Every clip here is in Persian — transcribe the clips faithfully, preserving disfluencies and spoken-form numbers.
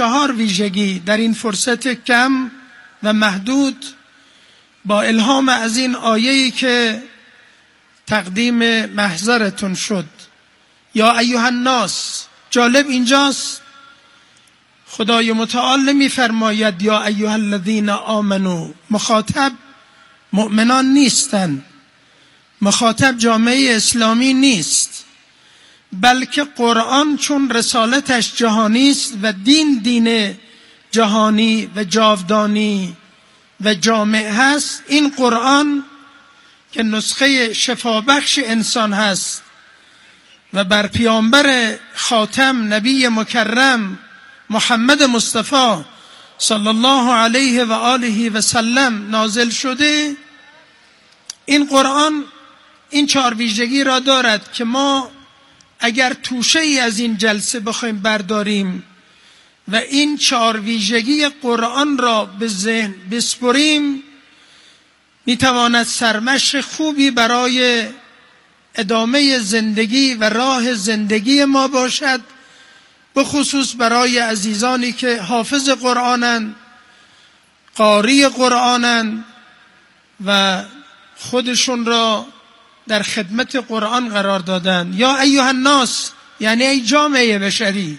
چهار ویژگی در این فرصت کم و محدود با الهام از این آیه‌ای که تقدیم محضرتون شد. یا ایها الناس، جالب اینجاست خدای متعال نمی فرماید یا ایها الذین آمنو، مخاطب مؤمنان نیستن، مخاطب جامعه اسلامی نیست، بلکه قرآن چون رسالتش جهانی است و دین دین جهانی و جاودانی و جامع هست، این قرآن که نسخه شفابخش انسان هست و بر پیامبر خاتم نبی مکرم محمد مصطفی صلی الله علیه و آله و سلم نازل شده، این قرآن این چهار ویژگی را دارد که ما اگر توشه ای از این جلسه بخوایم برداریم و این چهار ویژگی قرآن را به ذهن بسپریم، میتواند سرمشق خوبی برای ادامه زندگی و راه زندگی ما باشد، به خصوص برای عزیزانی که حافظ قرآنند، قاری قرآنند و خودشون را در خدمت قرآن قرار دادن. یا ایها الناس یعنی ای جامعه بشری.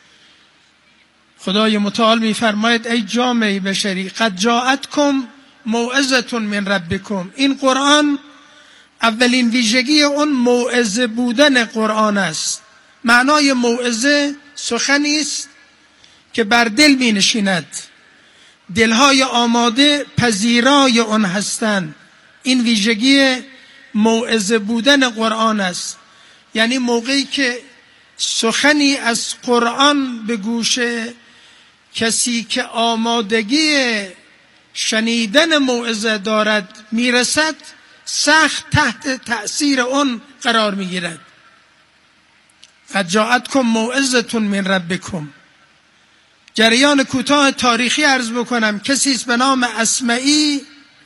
خدای متعال میفرماید ای جامعه بشری قد جاءتکم موعظة من ربکم. این قرآن اولین ویژگی اون موعظه بودن قرآن است. معنای موعظه سخنی است که بر دل می نشیند، دلهای آماده پذیرای آن هستند. این ویژگی موعظه بودن قرآن است، یعنی موقعی که سخنی از قرآن به گوش کسی که آمادگی شنیدن موعظه دارد میرسد، سخت تحت تأثیر آن قرار میگیرد. قد جاءتکم موعظة من ربکم. جریان کوتاه تاریخی عرض بکنم. کسی است به نام اسمعی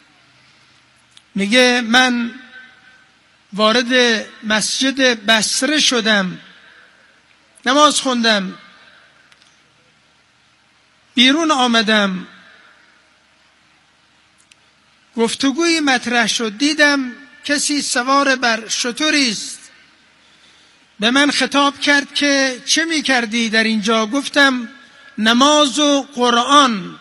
میگه من وارد مسجد بصره شدم، نماز خوندم، بیرون آمدم، گفتگوی مطرح شد، دیدم کسی سوار بر شتری است، به من خطاب کرد که چه می کردی در اینجا؟ گفتم نماز و قرآن،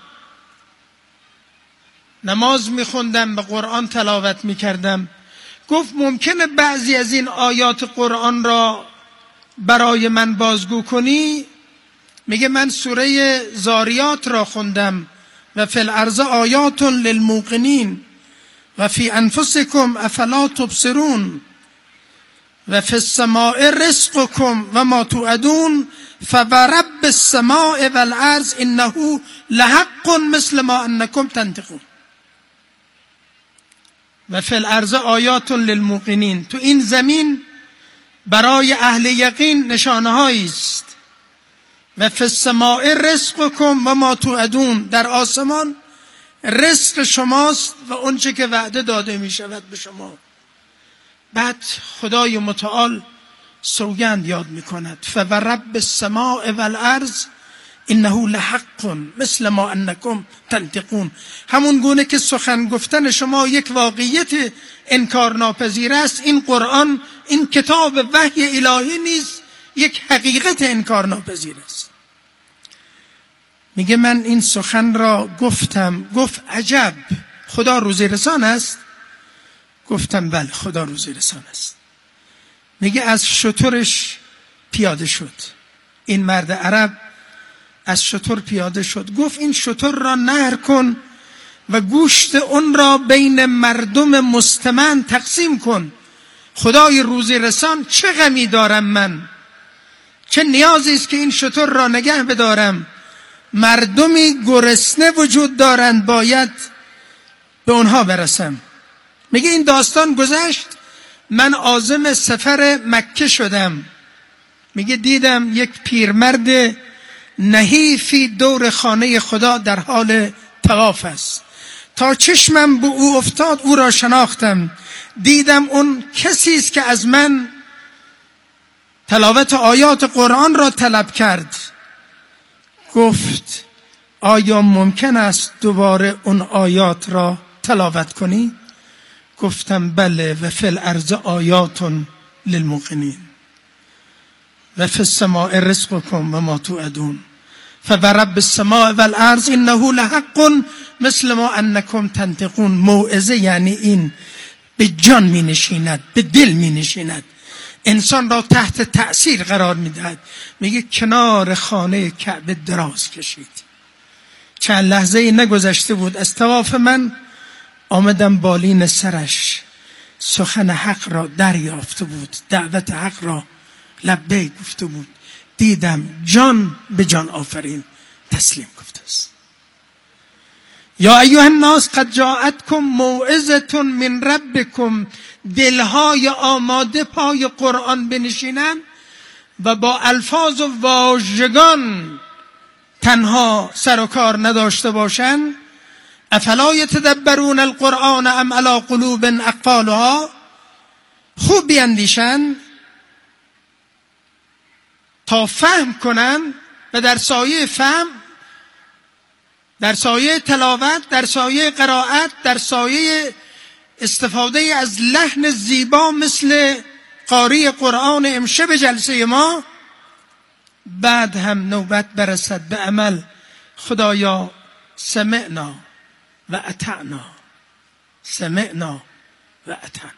نماز می خوندم، به قرآن تلاوت می کردم. گفت ممکنه بعضی از این آیات قرآن را برای من بازگو کنی؟ میگه من سوره زاریات را خوندم و فی الارض آیات للموقنین و فی انفسکم افلا تبصرون و فی السماء رزقکم و ما توعدون فورب السماء والارض انه لحق مثل ما انکم تنطقون. و فی الارض آیات للموقنین، تو این زمین برای اهل یقین نشانه هایی است. و فی السماء رزقکم و ما توعدون، در آسمان رزق شماست و اونچه که وعده داده می شود به شما. بعد خدای متعال سوگند یاد می کند فورب السماء والارض انه لحق مثل ما انکم تنطقون. همون گونه که سخن گفتن شما یک واقعیت انکار ناپذیر است، این قرآن، این کتاب وحی الهی نیست، یک حقیقت انکار ناپذیر است. میگه من این سخن را گفتم. گفت عجب، خدا روزی رسان است؟ گفتم بله خدا روزی رسان است. میگه از شترش پیاده شد، این مرد عرب از شتر پیاده شد. گفت این شتر را نهر کن و گوشت اون را بین مردم مستمن تقسیم کن. خدای روزی رسان چه غمی دارم من، چه نیازی است که این شتر را نگه بدارم. مردمی گرسنه وجود دارند، باید به اونها برسم. میگه این داستان گذشت، من عازم سفر مکه شدم. میگه دیدم یک پیرمرد نحیفی دور خانه خدا در حال طواف است. تا چشمم به او افتاد او را شناختم، دیدم اون کسی است که از من تلاوت آیات قرآن را طلب کرد. گفت آیا ممکن است دوباره اون آیات را تلاوت کنی؟ گفتم بله. و فی الارض آیات للموقنین و فی السماء رزقکم و ما توعدون فورب السماء والارض انه لحق مثل ما انکم تنطقون. موعظه یعنی این به جان می نشیند، به دل می نشیند، انسان را تحت تأثیر قرار می دهد. میگه کنار خانه کعبه دراز کشید، چند لحظه ای نگذشته بود از طواف من آمدم بالین سرش، سخن حق را دریافته بود، دعوت حق را لبیک گفته بود. دیدم جان به جان آفرین تسلیم گفته است. یا ایها الناس قد جاءتکم موعظة من ربکم. دلهای آماده پای قرآن بنشینن و با الفاظ و واژگان تنها سر و کار نداشته باشن. افلا یتدبرون القرآن ام علی قلوب اقفالها. خوب بیندیشن تا فهم کنن و در سایه فهم، در سایه تلاوت، در سایه قرائت، در سایه استفاده از لحن زیبا مثل قاری قرآن امشب جلسه ما، بعد هم نوبت برسد به عمل. خدایا سمعنا و اطعنا، سمعنا و اطعنا.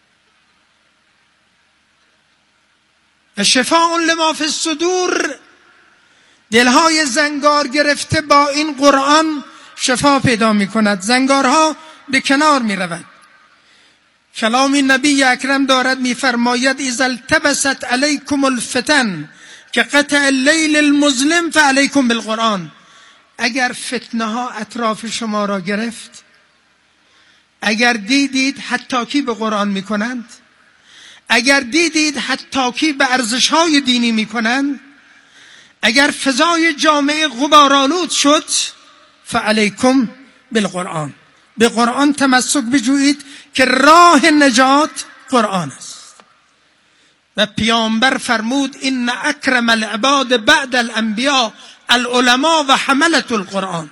و شفاء لما فی الصدور. دلهای زنگار گرفته با این قرآن شفا پیدا می کند، زنگارها به کنار می رود. کلام نبی اکرم دارد می فرماید اذا التبست علیکم الفتن که قطع اللیل المظلم فعلیکم بالقرآن. اگر فتنه ها اطراف شما را گرفت، اگر دیدید حتاکی به قرآن می کنند، اگر دیدید حتاکی به ارزش های دینی می کنند، اگر فضای جامعه غبارآلود شد، فعلیکم بالقرآن. به قرآن تمسک بجویید که راه نجات قرآن است. و پیامبر فرمود ان اکرم العباد بعد الانبیاء العلماء و حملة القرآن.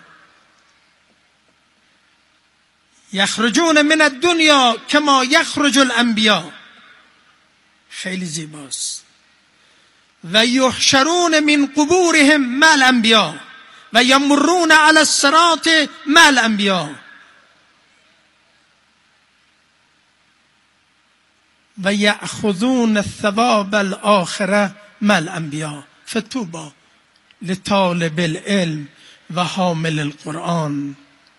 یخرجون من الدنیا کما یخرج الانبیاء. خیلی زیباست. و یحشرون من قبورهم مع الانبیاء و یمرون علی الصراط مع الانبیاء و یأخذون الثواب الاخره مع الانبیاء فطوبی لطالب العلم و حامل القرآن.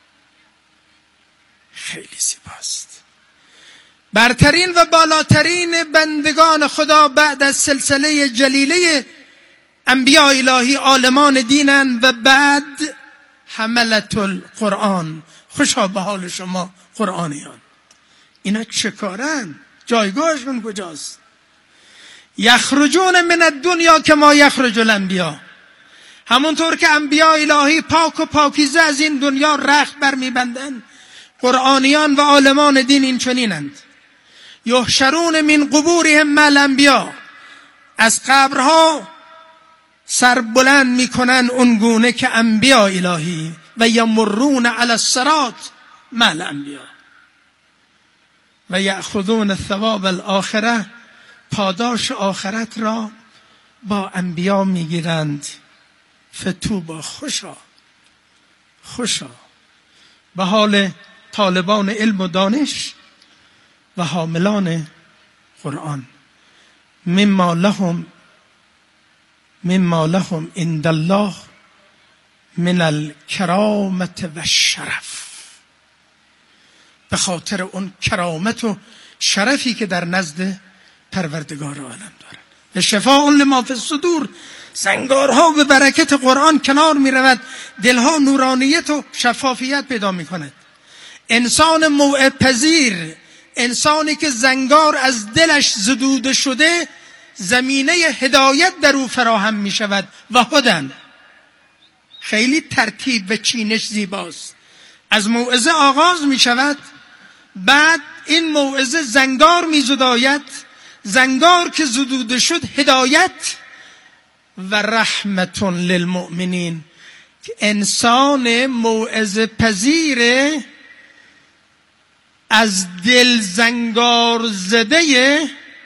خیلی زیباست. برترین و بالاترین بندگان خدا بعد از سلسله جلیله انبیاء الهی عالمان دینند و بعد حملة القرآن. خوشا به حال شما قرآنیان. اینا چه کارن؟ جایگاهشون کجاست؟ یخرجون من الدنیا کما یخرج الانبیاء. همونطور که انبیاء الهی پاک و پاکیزه از این دنیا رخت بر میبندند، قرآنیان و عالمان دین این چنینند. یحشرون من قبورهم مع الانبیاء. از قبرها سر بلند میکنن اونگونه که انبیاء الهی. و یمرون علی الصراط مع الانبیاء و یأخذون الثواب الاخره. پاداش آخرت را با انبیا میگیرند. فتوبا، خوشا خوشا به حال طالبان علم و دانش و حاملان قرآن. مما لهم مما لهم عند الله من الکرامت و شرف. به خاطر اون کرامت و شرفی که در نزد پروردگار عالم دارند. به شفاء لما فی الصدور. زنگارها به برکت قرآن کنار می رود، دلها نورانیت و شفافیت پیدا می کند. انسان موعظ پذیر، انسانی که زنگار از دلش زدوده شده، زمینه هدایت در او فراهم می شود. و هدن. خیلی ترتیب و چینش زیباست. از موعظه آغاز می شود، بعد این موعظه زنگار می زداید، زنگار که زدوده شد هدایت و رحمت للمؤمنین. که انسان موعظه پذیر از دل زنگار زده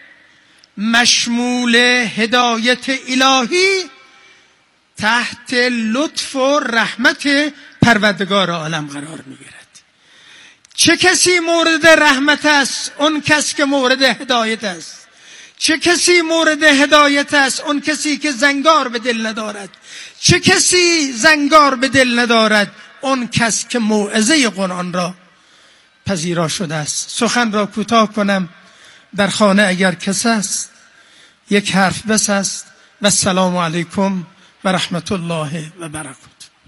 مشمول هدایت الهی تحت لطف و رحمت پروردگار عالم قرار میگیرد. چه کسی مورد رحمت است؟ اون کس که مورد هدایت است. چه کسی مورد هدایت است؟ اون کسی که زنگار به دل ندارد. چه کسی زنگار به دل ندارد؟ اون کس که موعظه قرآن را پذیرا شده است. سخن را کوتاه کنم، در خانه اگر کس است یک حرف بس است. و السلام علیکم و رحمت الله و برکاته.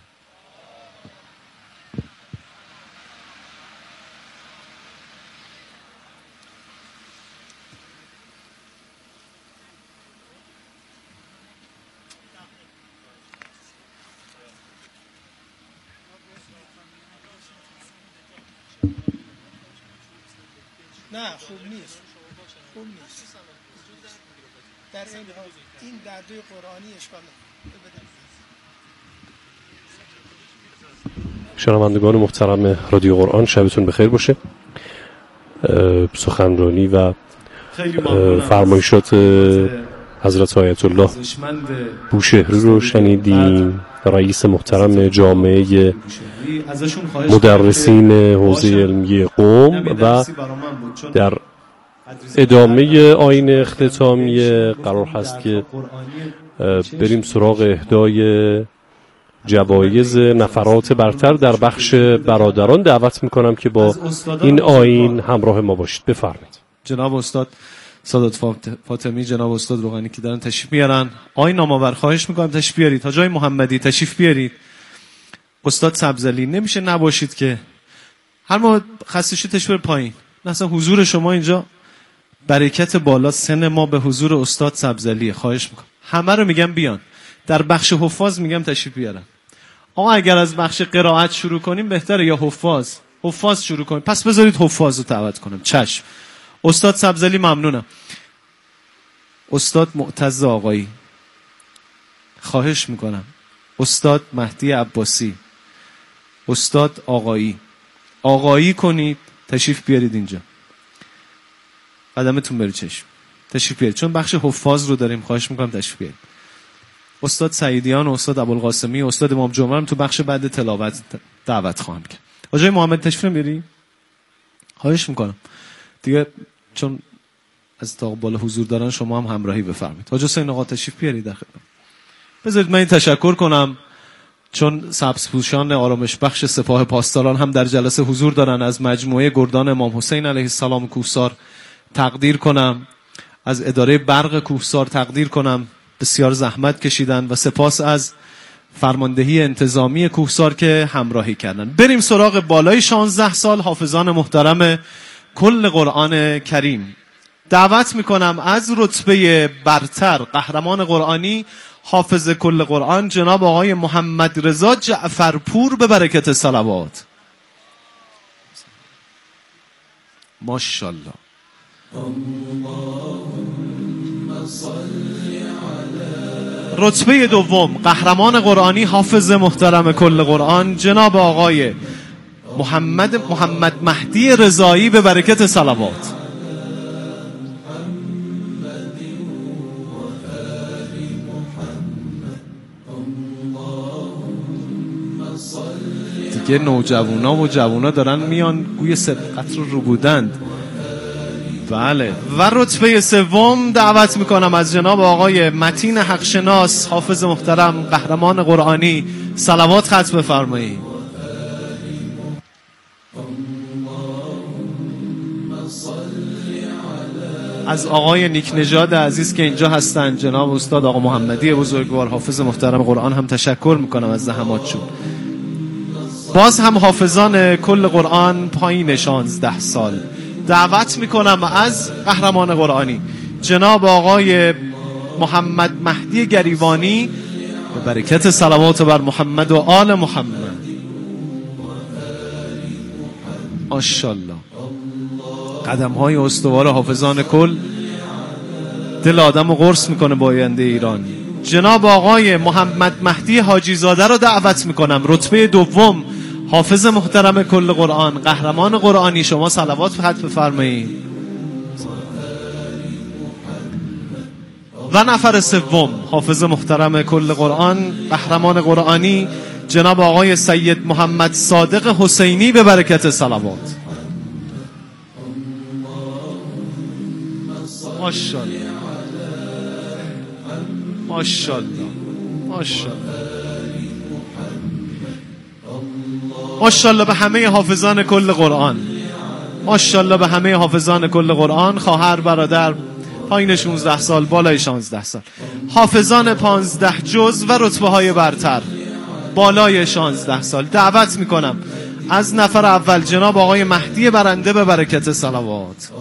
نه خوب نیست، خوب نیست. در این این دردوی قرآنی اشکال نداره. شنوندگان محترم رادیو قرآن، شبتون بخیر باشه. سخنرانی و فرمایشات حضرت آیت الله بوشهری رو شنیدیم، رئیس محترم جامعه مدرسین حوزه علمی قم، و در ادامه آیین اختتامیه قرار هست که بریم سراغ اهدای جوایز نفرات برتر در بخش برادران. دعوت میکنم که با این آیین همراه ما باشید. بفرمایید. جناب استاد سادات فاطمی، جناب استاد روغانی که دارن تشریف میارن. آیین نامآور خواهش میکنم تشریف بیارید. حاجی محمدی تشریف بیارید. استاد سبزعلی نمیشه نباشید که هر ما خسته شید تشریف پایین. مثلا حضور شما اینجا برکت بالا. سن ما به حضور استاد سبزعلی. خواهش میکنم همه رو میگم بیان. در بخش حفاظ میگم تشریف بیارن. آقا اگر از بخش قرائت شروع کنیم بهتره یا حفاظ حفاظ شروع کنیم؟ پس بذارید حفاظ رو دعوت کنم. چشم. استاد سبزعلی ممنونم. استاد معتز آقایی خواهش میکنم. استاد مهدی عباسی، استاد آقایی آقایی کنید تشریف بیارید اینجا. قدمتون بری چشم. تشریف بیارید چون بخش حفاظ رو داریم. خواهش میکنم تشریف بیارید. استاد سعیدیان و استاد ابوالقاسمی و استاد امام جمعه هم تو بخش بعد تلاوت دعوت خواهم کرد. حاجی محمد تشریف بیاری. خواهش میکنم دیگه چون از تا بالا حضور دارن شما هم همراهی بفرمایید. حاج حسین آقا تشریف بیارید در خدمت. بذارید من این تشکر کنم چون سبزپوشان آرامش بخش سپاه پاسداران هم در جلسه حضور دارن. از مجموعه گردان امام حسین علیه السلام کوهسار تقدیر کنم. از اداره برق کوهسار تقدیر کنم. بسیار زحمت کشیدن و سپاس از فرماندهی انتظامی کوهسار که همراهی کردن. بریم سراغ بالای شانزده سال حافظان محترم کل قرآن کریم. دعوت میکنم از رتبه برتر قهرمان قرآنی حافظ کل قرآن جناب آقای محمد رضا جعفرپور به برکت صلوات. ماشاءالله. رتبه دوم قهرمان قرآنی حافظ محترم کل قرآن جناب آقای محمد محمد مهدی رضایی به برکت صلوات. دیگه نوجوانا و جوانا دارن میان گوی سبقت رو رو بودند. بله. و رتبه سوم دعوت میکنم از جناب آقای متین حقشناس حافظ محترم قهرمان قرآنی صلوات ختم بفرمایید. از آقای نیک نژاد عزیز که اینجا هستند جناب استاد آقا محمدی بزرگوار حافظ محترم قرآن هم تشکر میکنم از زحماتشون. باز هم حافظان کل قرآن پایین شانزده سال دعوت میکنم از قهرمان قرآنی جناب آقای محمد مهدی گریوانی به برکت صلوات بر محمد و آل محمد. ماشاءالله. قدم های استوار حافظان کل دل آدم رو قرص میکنه با آینده ایران. جناب آقای محمد مهدی حاجی زاده رو دعوت میکنم. رتبه دوم حافظ محترم کل قرآن، قهرمان قرآنی، شما صلوات خط بفرمایید. و نفر سوم حافظ محترم کل قرآن، قهرمان قرآنی، جناب آقای سید محمد صادق حسینی، به برکت صلوات. ماشاءالله ماشاءالله ماشاءالله ماشاءالله به همه حافظان کل قرآن، ماشاءالله به همه حافظان کل قرآن، خواهر برادر، پایین شانزده سال بالای شانزده سال، حافظان پانزده جز و رتبه های برتر بالای شانزده سال. دعوت میکنم از نفر اول جناب آقای مهدی برنده، به برکت صلوات.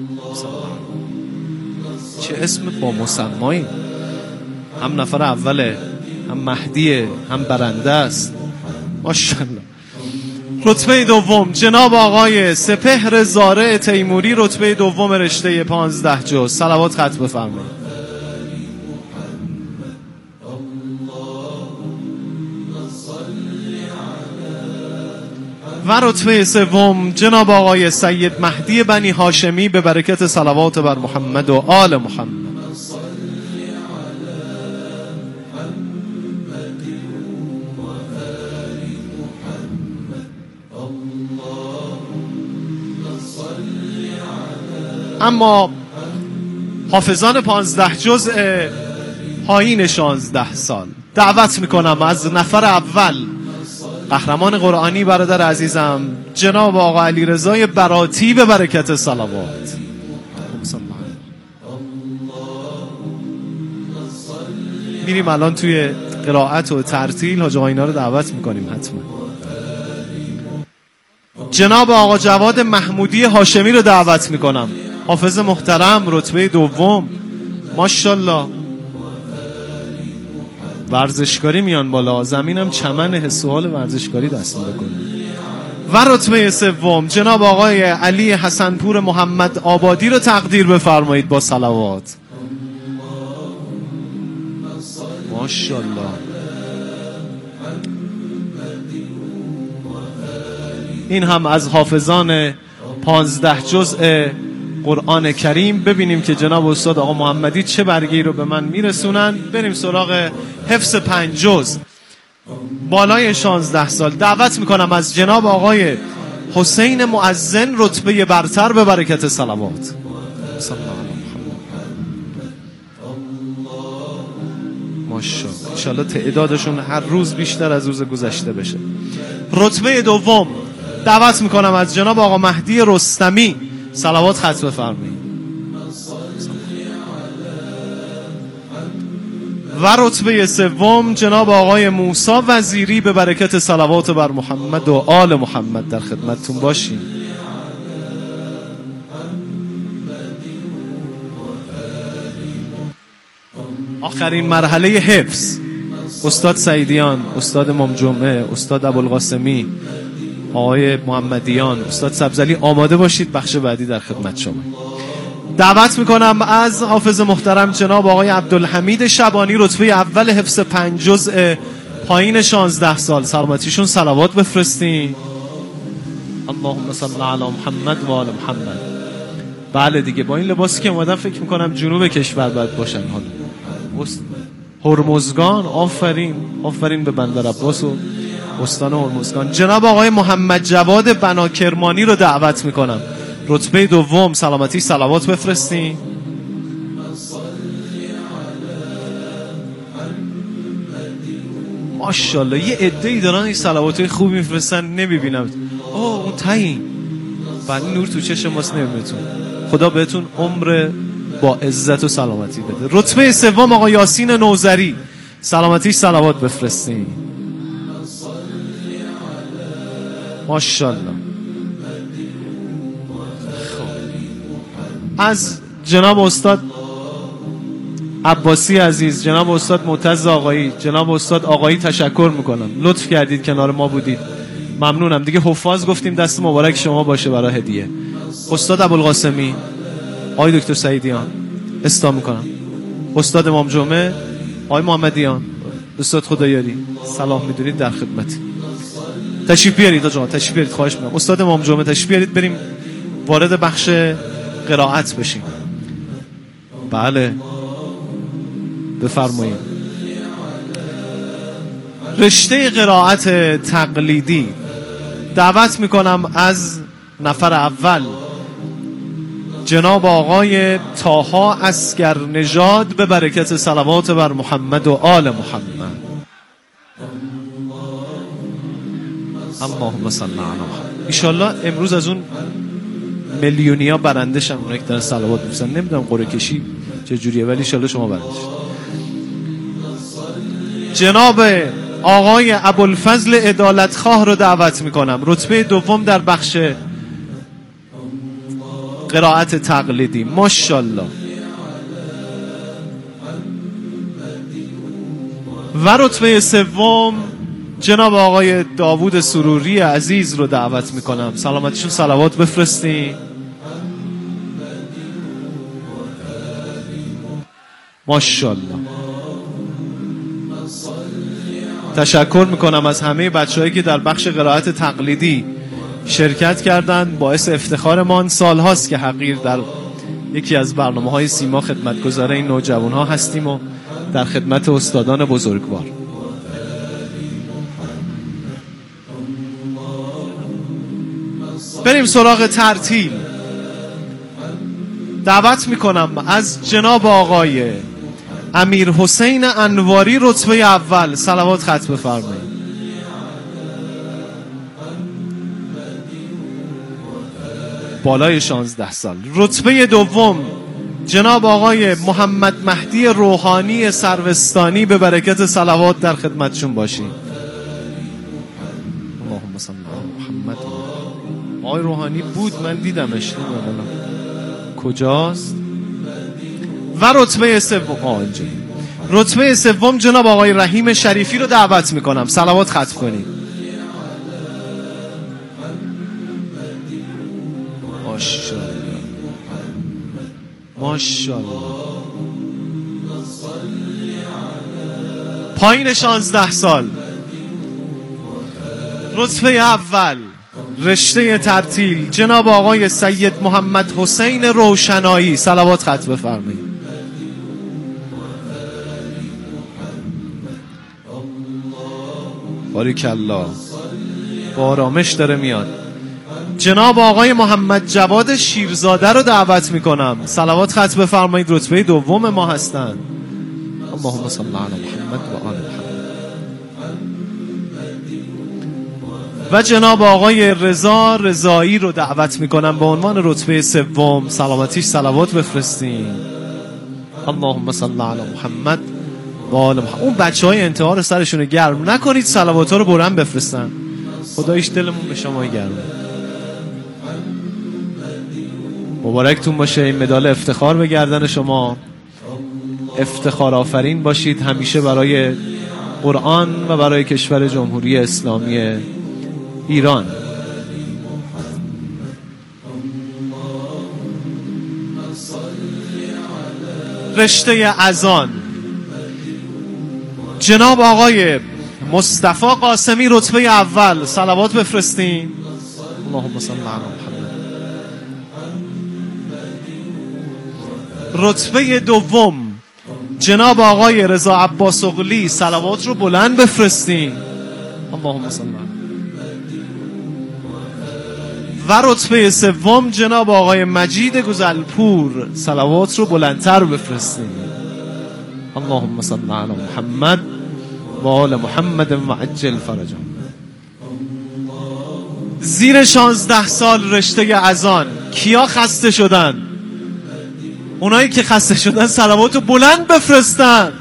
چه اسم با مسمایی، هم نفر اوله، هم مهدیه، هم برنده است. ماشاءالله. رتبه دوم جناب آقای سپهر زارع تیموری، رتبه دوم رشته پانزده جز. صلوات خط بفرمایید. و رتبه سوم جناب آقای سید مهدی بنی هاشمی، به برکت صلوات بر محمد و آل محمد. اما حافظان پانزده جزء پایین شانزده سال، دعوت میکنم از نفر اول قهرمان قرآنی برادر عزیزم جناب آقا علی رضای براتی، به برکت صلوات. میریم الان توی قرائت و ترتیل، حاج آقا اینا رو دعوت میکنیم حتما. جناب آقا جواد محمودی هاشمی رو دعوت میکنم، حافظ محترم، رتبه دوم. ماشاءالله. ورزشکاری میان بالا، زمینم چمن حس و حال ورزشکاری دست بکنه. و رتبه سوم جناب آقای علی حسنپور محمد آبادی رو تقدیر بفرمایید با صلوات. ماشاءالله. این هم از حافظان پانزده جزء قرآن کریم. ببینیم که جناب استاد آقا محمدی چه برگی رو به من میرسونن. بریم سراغ حفظ پنج جز بالای شانزده سال. دعوت میکنم از جناب آقای حسین مؤذن، رتبه برتر، به برکت صلوات. ماشاءالله. انشالله تعدادشون هر روز بیشتر از روز گذشته بشه. رتبه دوم دعوت میکنم از جناب آقا مهدی رستمی، صلوات خط بفرمایید. و رتبه سوم جناب آقای موسی وزیری، به برکت صلوات بر محمد و آل محمد در خدمتتون باشیم. آخرین مرحله حفظ استاد سعیدیان، استاد امام جمعه، استاد ابوالقاسمی، آقای محمدیان، استاد سبزعلی، آماده باشید، بخش بعدی در خدمت شما. دعوت میکنم از حافظ محترم جناب آقای عبدالحمید شبانی، رتبه اول حفظ پنج جزء پایین شانزده سال. سلامتیشون صلوات بفرستین. اللهم صل علی محمد و آل محمد. بله دیگه، با این لباسی که اومدم فکر میکنم جنوب کشور باید باشن. حالا هرمزگان، آفرین آفرین به بندر عباس و استان هرمزگان. جناب آقای محمد جواد بناکرمانی رو دعوت میکنم، رتبه دوم. سلامتی صلوات بفرستین. ماشاءالله. یه عده‌ای دارن این صلواتای خوب میفرستن، نمیبینم. اوه اون تایی بعد نور تو چشم ماست، نمیبینتون. خدا بهتون عمر با عزت و سلامتی بده. رتبه سوم آقا یاسین نوذری، سلامتی صلوات بفرستین. ماشاءالله. از جناب استاد عباسی عزیز، جناب استاد معتز آقایی، جناب استاد آقایی تشکر میکنم، لطف کردید کنار ما بودید، ممنونم. دیگه حفاظ گفتیم، دست مبارک شما باشه برای هدیه. استاد ابوالقاسمی، آقای دکتر سعیدیان، استا میکنم. استاد امام جمعه، آقای محمدیان استاد خدایاری سلام میدونید در خدمتی. تشریف بیارید آقا، تشریف بیارید، خواهش میکنم. استاد امام جمعه تشریف بیارید، بریم وارد بخش قرائت بشیم. بله بفرمایید. رشته قرائت تقلیدی دعوت میکنم از نفر اول جناب آقای طاها عسگر نژاد به برکت صلوات بر محمد و آل محمد. اللهم صل علی محمد. ایشالله امروز از اون میلیونیا برنده شن، اونایی که دارن صلوات میفرستن. نمیدونم قرعه کشی چه جوریه ولی ایشالله شما برنده شید. جناب آقای ابوالفضل عدالتخواه رو دعوت میکنم، رتبه دوم در بخش قرائت تقلیدی. ماشاءالله. و رتبه سوم جناب آقای داوود سروری عزیز رو دعوت میکنم، سلامتیشون صلوات بفرستین. ماشاءالله. تشکر میکنم از همه بچه‌هایی که در بخش قرائت تقلیدی شرکت کردند. باعث افتخارمان. سالهاست که حقیر در یکی از برنامه‌های سیما خدمتگزار این نوجوان‌ها هستیم و در خدمت استادان بزرگوار. بریم سراغ ترتیل. دعوت میکنم از جناب آقای امیر حسین انواری رتبه اول، صلوات خط بفرمایید. بالای شانزده سال. رتبه دوم جناب آقای محمد مهدی روحانی سروستانی، به برکت صلوات در خدمتشون باشیم. اللهم صل علی محمد. آقای روحانی بود، من دیدمش، نمیدونم کجاست. و رتبه سوم آنجا رتبه سوم جناب آقای رحیم شریفی رو دعوت میکنم، صلوات ختم کنید. ماشاءالله ماشاءالله. پایین شانزده سال. رتبه اول رشته ترتیل جناب آقای سید محمد حسین روشنایی، صلوات خط بفرمایید. باریکالله. با آرامش داره میاد. جناب آقای محمد جواد شیرزاده رو دعوت میکنم، صلوات خط بفرمایید. رتبه دوم ما هستند. اللهم صل علی محمد و آل محمد. و جناب آقای رضا رضایی رو دعوت میکنم به عنوان رتبه سوم، سلامتیش صلوات بفرستین. اللهم صل علی محمد و آل محمد. اون بچهای انتحار سرشون گرم نکنید، صلوات ها رو برن بفرستن. خدایش دلمون به شما گرم. مبارکتون باشه. این مدال افتخار به گردن شما. افتخار آفرین باشید همیشه برای قرآن و برای کشور جمهوری اسلامی ایران. رشته اذان جناب آقای مصطفی قاسمی رتبه اول، صلوات بفرستین. اللهم صل علی محمد. رتبه دوم جناب آقای رضا عباس اغلی، صلوات رو بلند بفرستین. اللهم صل علی. و رتبه سوم جناب آقای مجید گزلپور، صلوات رو بلندتر بفرستین. اللهم صل علی محمد و آل محمد و عجل فرجهم. زیر شانزده سال رشته اذان کیا خسته شدن؟ اونایی که خسته شدن صلوات رو بلند بفرستن.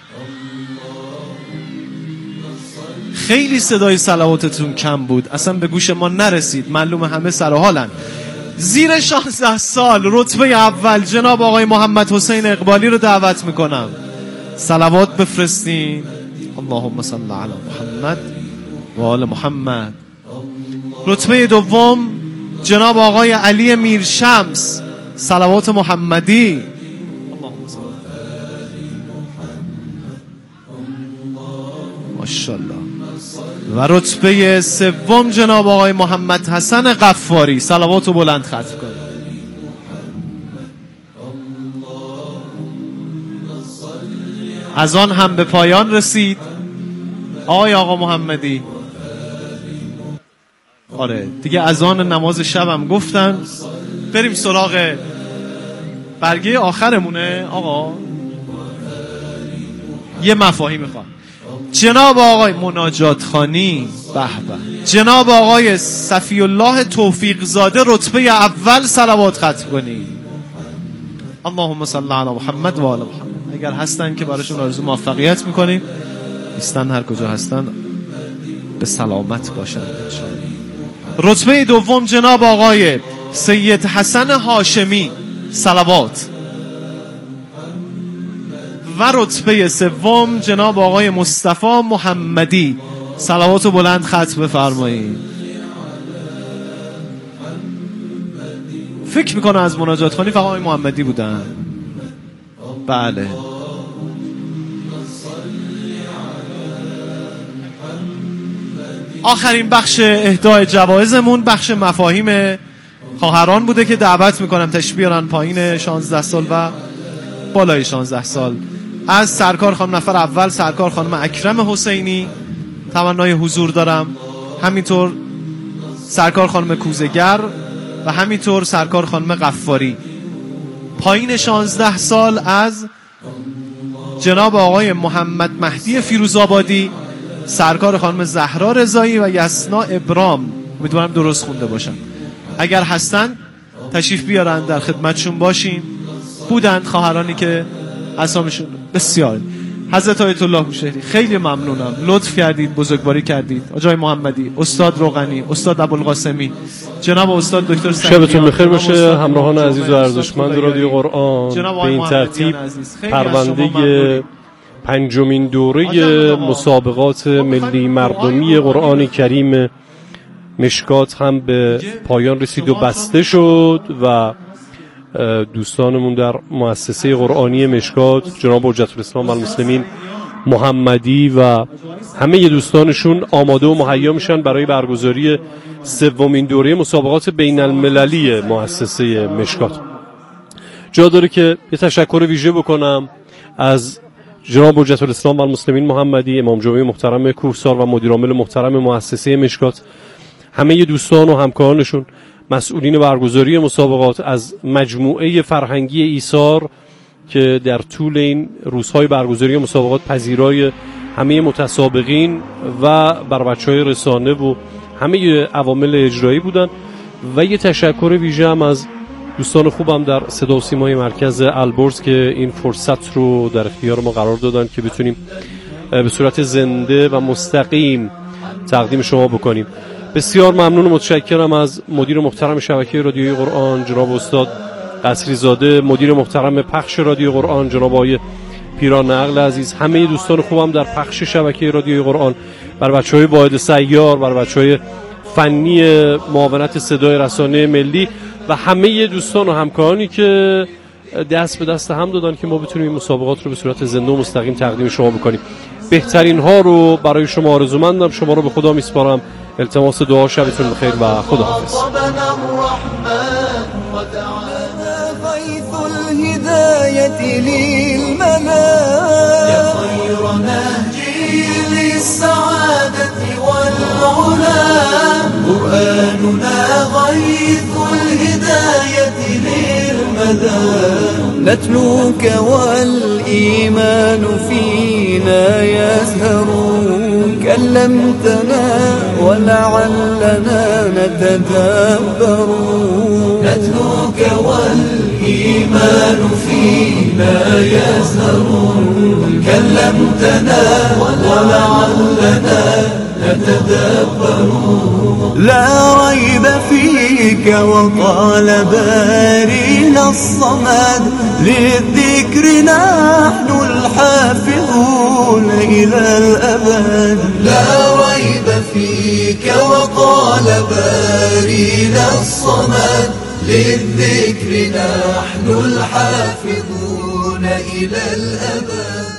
خیلی صدای صلواتتون کم بود، اصلا به گوش ما نرسید. معلومه همه سر حالن. زیر شانزده سال رتبه اول جناب آقای محمد حسین اقبالی رو دعوت میکنم، صلوات بفرستین. اللهم صل علی محمد و آل محمد. رتبه دوم جناب آقای علی میرشمس، صلوات محمدی. و رتبه سوم جناب آقای محمد حسن غفاری. صلوات و بلند ختم کنید. از آن هم به پایان رسید. آقای آقا محمدی، آره دیگه از آن نماز شب هم گفتن. بریم سراغ برگه آخرمونه. آقا یه مفاهیم میخوام. جناب آقای مناجات خانی، به به، جناب آقای صفی الله توفیق زاده رتبه اول، صلوات ختم کنید. اللهم صل علی محمد و آل محمد. اگر هستن که براشون آرزو موفقیت میکنیم، نیستن هر کجا هستن به سلامت باشن انشاءالله. رتبه دوم جناب آقای سید حسن هاشمی، صلوات. و رتبه سوم جناب آقای مصطفی محمدی، صلوات و بلند ختم بفرمایید. فکر میکنه از مناجات خانی فقط آقای محمدی بودن. بله آخرین بخش اهدای جوایزمون بخش مفاهیم خواهران بوده که دعوت میکنم تشریف بیارن پایین شانزده سال و بالای شانزده سال. از سرکار خانم نفر اول سرکار خانم اکرم حسینی تمنای حضور دارم، همینطور سرکار خانم کوزگر و همینطور سرکار خانم غفاری. پایین شانزده سال از جناب آقای محمد مهدی فیروزآبادی، سرکار خانم زهرا رضایی و یسنا ابرام. امیدوارم درست خونده باشم. اگر هستن تشریف بیارن، در خدمتشون باشیم. بودند خواهرانی که اسامشون بسیار. حضرت آیت الله بوشهری خیلی ممنونم، لطف کردید، بزرگواری کردید. آقای محمدی، استاد روغنی، استاد ابوالقاسمی، جناب استاد دکتر سعیدی، شبتون بخیر باشه. همراهان عزیز و ارزشمند رادیو قرآن، به این ترتیب پرونده پنجمین دوره مسابقات ملی مردمی قرآن کریم مشکات هم به پایان رسید و بسته شد و دوستانمون در مؤسسه قرآنی مشکات جناب حجت الاسلام و المسلمین محمدی و همه دوستانشون آماده و مهیا میشن برای برگزاری سومین دوره مسابقات بین المللی مؤسسه مشکات. جا داره که یه تشکر ویژه بکنم از جناب حجت الاسلام و المسلمین محمدی، امام جمعه محترم کوهسار و مدیر عامل محترم مؤسسه مشکات، همه دوستان و همکارانشون، مسئولین برگزاری مسابقات، از مجموعه فرهنگی ایثار که در طول این روزهای برگزاری مسابقات پذیرای همه متسابقین و بر بچهای رسانه و همه عوامل اجرایی بودن. و یه تشکر ویژه هم از دوستان خوبم در صدا و سیمای مرکز البرز که این فرصت رو در اختیار ما قرار دادن که بتونیم به صورت زنده و مستقیم تقدیم شما بکنیم. بسیار ممنون و متشکرم از مدیر محترم شبکه رادیوی قرآن جناب استاد قصری زاده، مدیر محترم پخش رادیو قرآن جناب آقای پیران نقل عزیز، همه دوستان خوبم در پخش شبکه رادیوی قرآن، بر بچهای واحد سیار، بر بچهای فنی معاونت صدای رسانه ملی و همه دوستان و همکارانی که دست به دست هم دادن که ما بتونیم این مسابقات رو به صورت زنده و مستقیم تقدیم شما بکنیم. بهترین ها رو برای شما آرزومندم. شما رو به خدا میسپارم. التماس دعا، شبتون بخیر و خدا حافظ. قرآننا غيث الهداية للمدى نتلوك والإيمان فينا يزهر كلمتنا ولعلنا نتدبر نتلوك والإيمان فينا يزهر كلمتنا ولعلنا نتدبر لا ريب فيك وقال بارينا الصمد للذكر نحن الحافظون إلى الأبد لا ريب فيك وقال بارينا الصمد للذكر نحن الحافظون إلى الأبد.